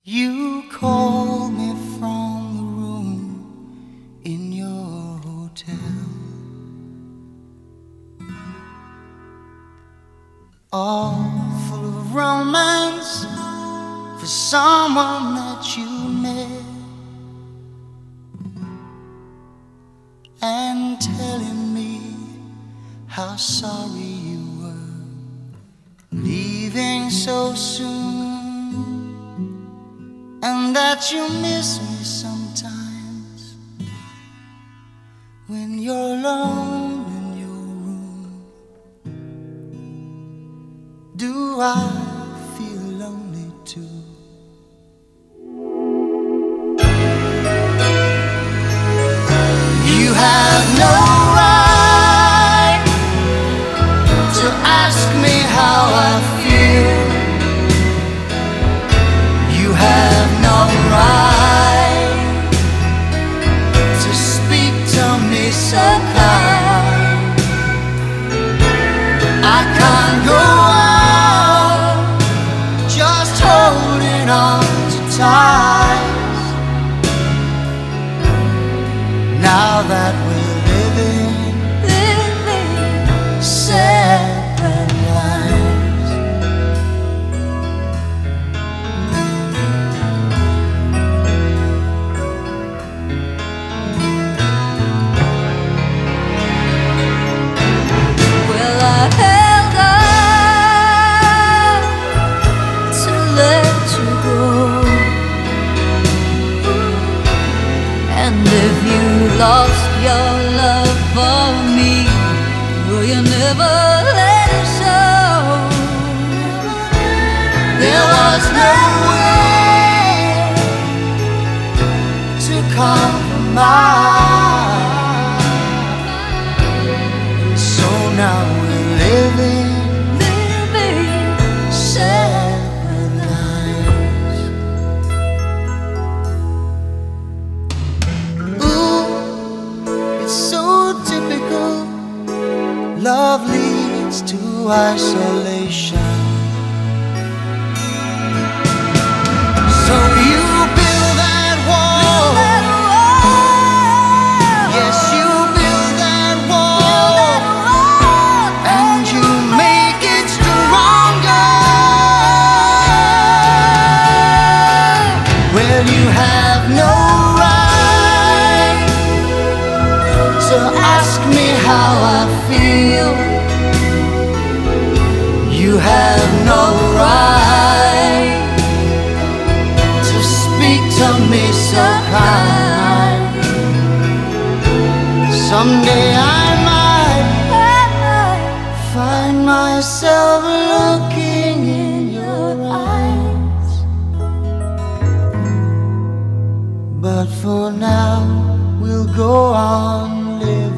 You called me from the room in your hotel, all full of romance for someone that you met, and telling me how sorry you were leaving so soon, and that you miss me sometimes when you're alone in your room. Do I feel lonely too? You have no right to ask me how I feel. You have no right to speak to me so kind. I can't go on just holding on to ties, now that we're living separate lives. Well, I held on to let you go, and if you lost your love for me, will you never let it show? There was no way to compromise, so now we're living separate lives. Ooh, it's so typical. Love leads to isolation. So you build that wall. Yes, you build that wall, and you make it stronger. Well, you have no right to ask me how I feel. You have no right to speak to me so kind. Someday I might find myself looking in your eyes, but for now we'll go on living